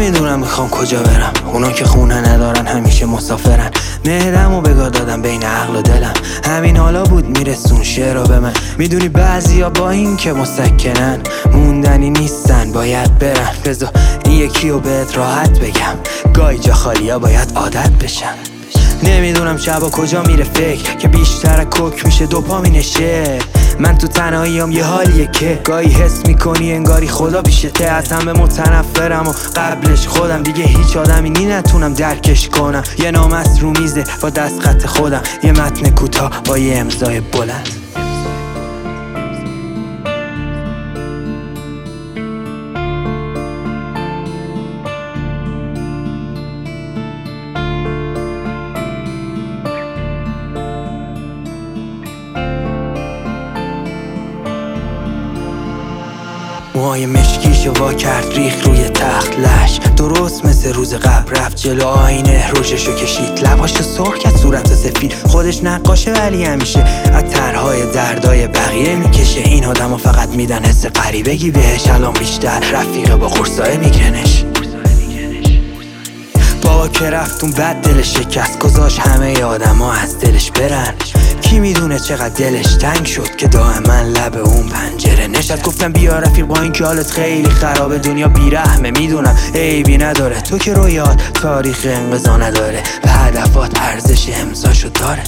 نمیدونم میخوام کجا برم، اونا که خونه ندارن همیشه مسافرن. مهرمو بگاه دادم بین عقل و دلم، همین حالا بود میرسون شعرها به من. میدونی بعضیا با این که مسکنن موندنی نیستن، باید برن. بذار این یکیو بهت راحت بگم، گاهی جا خالیا باید عادت بشن. نمیدونم شبا کجا میره فکر که بیشتر کوک میشه دوپامینشه. من تو تنهاییام یه حالیه که گاهی حس میکنی انگاری خدا پیشته. از همه متنفرم و قبلش خودم، دیگه هیچ آدمی نتونم درکش کنم. یه نام از رو میزه با دست خط خودم، یه متن کوتاه با یه امضای بلند. موهای مشکیشو وا کرد ریخ روی تخت لش، درست مثل روز قبل رفت جلو آینه روششو کشید، لباشو سرخ کرد صورت سفید. خودش نقاشه ولی همیشه از طرحهای دردای بقیه میکشه. این آدمو فقط میدن حس غریبگی بهش، الان بیشتر رفیقه با قرصای میگرنش. بابا که رفتون بد دلش شکست، گذاشت همه آدما از دلش برن. کی میدونه چقدر دلش تنگ شد که دائما لب اون پنجره نشد. گفتم بیا رفیق با این که حالت خیلی خرابه، دنیا بیرحمه میدونم عیبی نداره. تو که رویات تاریخ انقضا نداره، به هدفات ارزش امضاشو داره.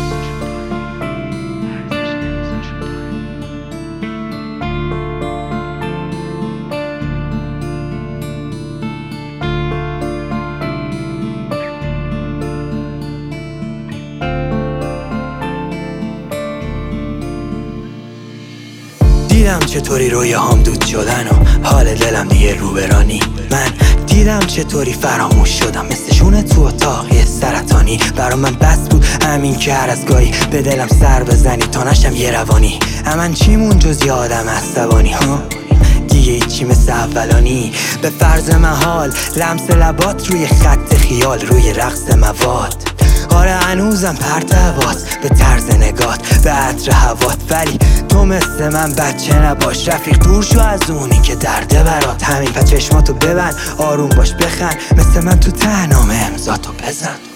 دیدم چطوری رویاهام دود شدن و حال دلم دیگه روبرانی. من دیدم چطوری فراموش شدم مثل شونه تو اتاق یه سرطانی. برا من بس بود همین که هر از گاهی به دلم سر بزنی تا نشم یه روانی. من چیمون جز یه آدم عصبانی ها، دیگه هیچی مثل اولانی. به فرض محال لمس لبات روی خط خیال، روی رقص مواد. آره هنوزم پرت هواست به طرز نگات، به عطر هوات. ولی تو مثل من بچه نباش رفیق، دور شو از اونی که درده برات. همین پس چشماتو ببند، آروم باش بخند، مثل من تو تنام امضاتو بزن.